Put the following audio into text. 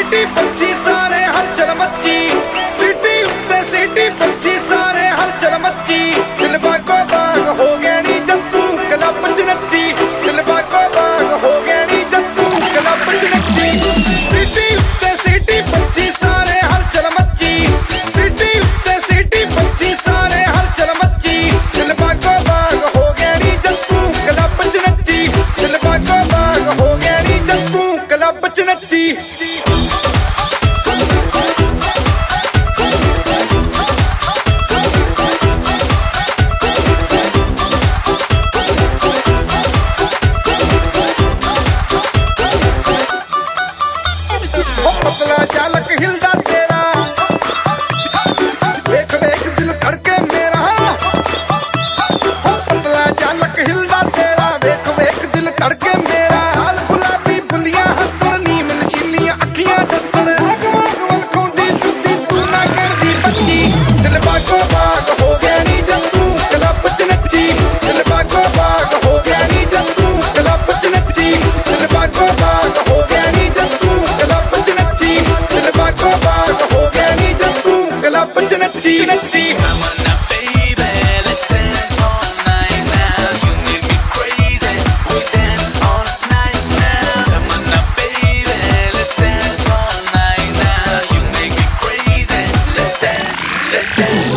सीटी बच्ची सारे हलचल मची सीटी उत्ते सीटी बच्ची सारे हलचल मची दिल बागो बाग हो गया नी जत्तू क्लब च नच्ची दिल बागो बाग हो गया नी जत्तू क्लब च नच्ची सीटी उत्ते सीटी बच्ची सारे हलचल मची सीटी उत्ते सीटी बच्ची सारे हलचल मची दिल बागो बाग हो गया नी जत्तू क्लब च नच्ची दिल बागो बाग हो गया नी जत्तू क्लब च नच्ची पतला चालक हिलदा तेरा देख देख दिल धड़के मेरा पतला चालक हिलदा तेरा देख देख दिल धड़के मेरा लाल गुलाबी बुलियां हसन नीम नशीलियां अखियां दसन आगवागवल खोंदी सुद्दी तू ना करदी बच्ची दिल बागो बाग हो गया नी जत्तू क्लब च नच्ची दिल बागो बाग हो गया नी जत्तू क्लब च नच्ची दिल बागो बाग हो गया नी जत्तू क्लब च नच्ची दिल बागो बाग हो गया नी जत्तू क्लब च नच्ची नच्ची Let's dance.